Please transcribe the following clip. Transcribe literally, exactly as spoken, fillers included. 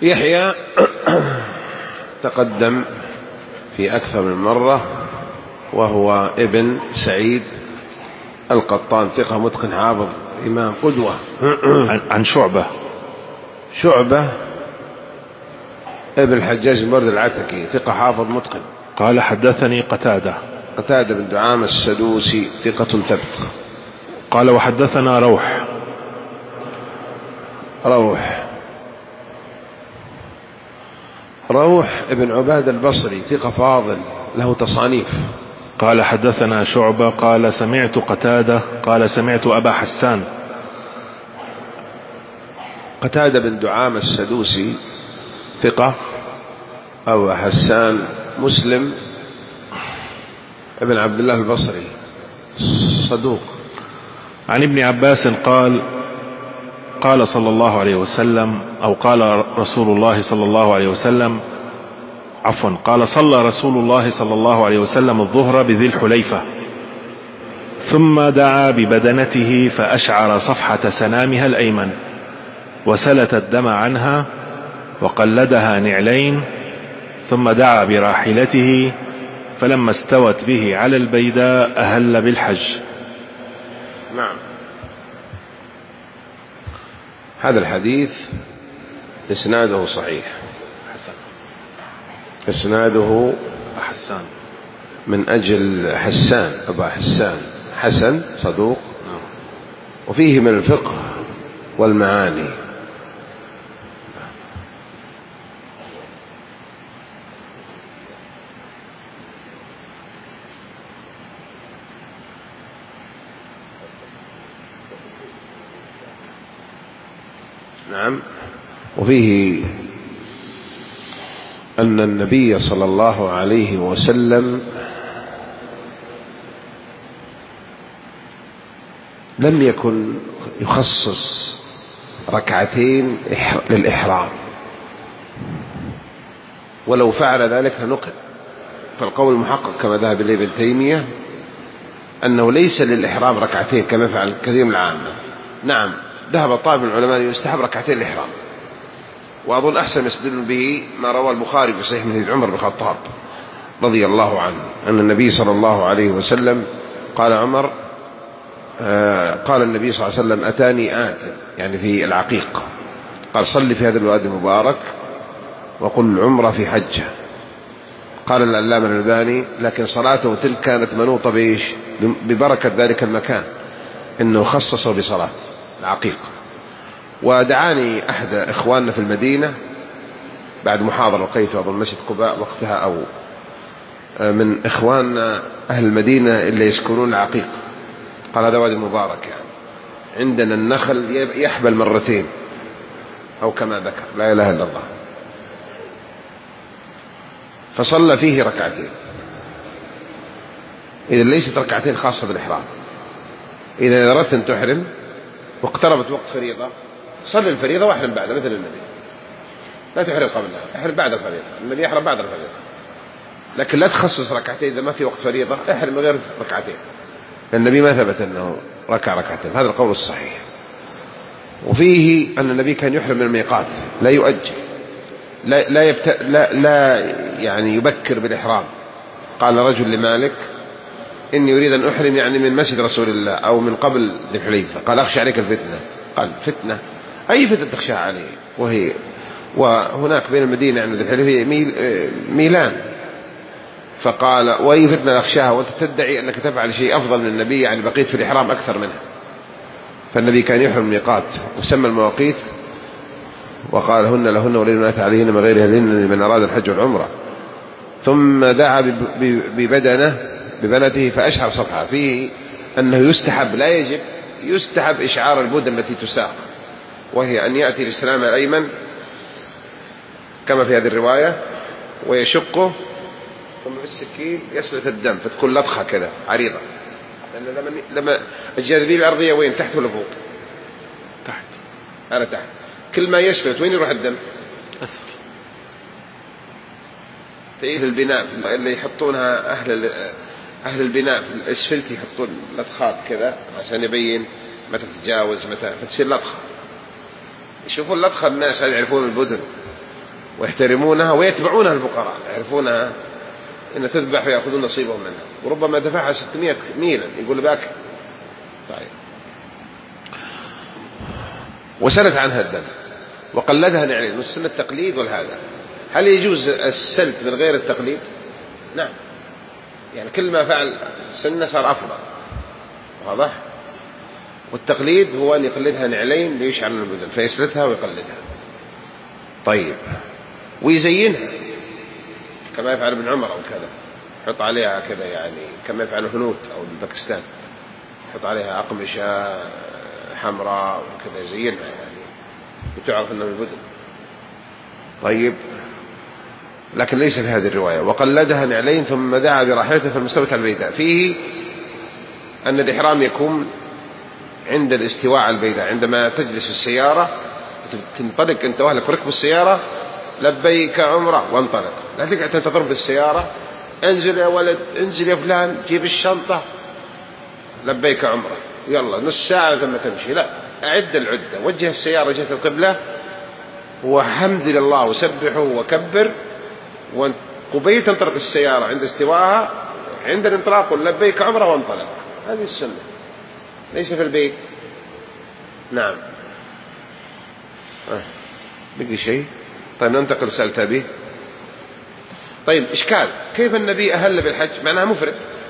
يحيى تقدم في أكثر من مرة، وهو ابن سعيد القطان، ثقة متقن حافظ إمام قدوة. عن شعبة شعبة ابن الحجاج بن برد العتكي، ثقة حافظ متقن. قال حدثني قتادة قتادة بن دعامة السدوسي، ثقة ثبت. قال وحدثنا روح روح روح ابن عباد البصري، ثقة فاضل له تصانيف. قال حدثنا شعبة قال سمعت قتادة قال سمعت أبا حسان. قتادة بن دعامة السدوسي ثقة. أبو حسان مسلم ابن عبد الله البصري صدوق. عن ابن عباس قال قال صلى الله عليه وسلم أو قال رسول الله صلى الله عليه وسلم عفوا قال صلى رسول الله صلى الله عليه وسلم الظهر بذي الحليفة، ثم دعا ببدنته فأشعر صفحة سنامها الأيمن وسلت الدم عنها وقلدها نعلين، ثم دعا براحلته فلما استوت به على البيداء أهل بالحج. نعم. هذا الحديث إسناده صحيح، حسن. إسناده حسان من أجل حسان أبا حسان حسن صدوق، وفيه من الفقه والمعاني. نعم. وفيه أن النبي صلى الله عليه وسلم لم يكن يخصص ركعتين للإحرام، ولو فعل ذلك لنقل. فالقول المحقق كما ذهب إليه ابن تيمية أنه ليس للإحرام ركعتين كما فعل كثير من العامة. نعم، ذهب طائفة من العلماء يستحب ركعتين الإحرام، وأظن أحسن يستدل به ما روى البخاري في صحيح من عمر بن الخطاب رضي الله عنه أن النبي صلى الله عليه وسلم قال عمر آه قال النبي صلى الله عليه وسلم أتاني آت يعني في العقيق، قال صل في هذا الوادي المبارك وقل العمرة في حجة. قال العلامة الألباني لكن صلاته تلك كانت منوطة بإيش؟ ببركة ذلك المكان، إنه خصصه بصلاة العقيق. ودعاني أحد إخواننا في المدينة بعد محاضرة لقيته أظن مسجد قباء وقتها، أو من إخواننا أهل المدينة اللي يسكنون العقيق، قال هذا وادي مبارك يعني عندنا النخل يحبل مرتين أو كما ذكر، لا إله إلا الله. فصلى فيه ركعتين. إذا ليست ركعتين خاصة بالإحرام. إذا أردت أن تحرم واقتربت وقت فريضة صل الفريضة واحرم بعد مثل النبي، لا تحرم قبلها، احرم بعد الفريضة. النبي يحرم بعد الفريضة، لكن لا تخصص ركعتين إذا ما في وقت فريضة، احرم غير ركعتين. النبي ما ثبت أنه ركع ركعتين، هذا القول الصحيح. وفيه أن النبي كان يحرم من الميقات، لا يؤجل، لا لا, يبت... لا لا يعني يبكر بالإحرام. قال رجل لمالك إني أريد أن أحرم يعني من مسجد رسول الله أو من قبل ذي الحليفة. قال أخشى عليك الفتنة. قال فتنة؟ أي فتنة تخشى عليه؟ وهي وهناك بين المدينة يعني ذي الحليفة ميل... ميلان. فقال وأي فتنة أخشاها وأنت تدعي أنك تفعل شيء أفضل من النبي، يعني بقيت في الإحرام أكثر منها. فالنبي كان يحرم الميقات وسمى المواقيت وقال هن لهن وللبنات عليهن من غيرهن لمن أراد الحج والعمرة. ثم دعا ببدنه ببنته فأشعر صفحة. فيه أنه يستحب لا يجب، يستحب إشعار البدن التي تساق، وهي أن يأتي الإسلام الأيمن كما في هذه الرواية ويشقه ثم بالسكين يسلت الدم فتكون لطخة كذا عريضة، لأن لما, لما الجاذبية الأرضية وين؟ تحت ولا فوق؟ تحت. على تحت. كل ما يسلت وين يروح الدم؟ أسفل. في البناء اللي يحطونها أهل أهل البناء في الأسفلت يحطون لطخات كذا عشان يبين متى تتجاوز متى، فتصير لطخة. يشوفون لطخة الناس هل يعرفون البدن ويحترمونها ويتبعونها الفقراء، يعرفونها إن تذبح ويأخذون نصيبهم منها، وربما دفعها ستمائة ميلا يقول باك. طيب. وسلت عنها الدم وقلدها نعلين، والسنة التقليد والهذا. هل يجوز السلت من غير التقليد؟ نعم، يعني كل ما فعل سنة صار أفضل، واضح. والتقليد هو أن يقلدها نعلين ليشعر البدن، فيسلتها ويقلدها. طيب. ويزينها كما يفعل ابن عمر أو كذا، يحط عليها كذا، يعني كما يفعل الهنود أو باكستان، يحط عليها أقمشة حمراء وكذا يزينها، يعني وتعرف أنه البدن. طيب. لكن ليس في هذه الرواية. وقلدها نعلين ثم دعا براحلته فالمستوت على البيداء. فيه أن الإحرام يكون عند الاستواء على البيداء، عندما تجلس في السيارة تنطلق أنت وأهلك وركبوا السيارة، لبيك عمرة وانطلق، لا تقعد تنتظر بالسيارة، انزل يا ولد، انزل يا فلان، جيب الشنطة، لبيك عمرة، يلا نص ساعة ثم تمشي. لا، أعد العدة، وجه السيارة جهة القبلة وحمد لله وسبحه وكبر، وقبيل تنطلق السيارة عند استواها، عند الانطلاق قل لبيك عمرة وانطلق. هذه السنة، ليس في البيت. نعم. آه. بقي شيء؟ طيب ننتقل سألت به. طيب إشكال، كيف النبي أهل بالحج معناها مفرد؟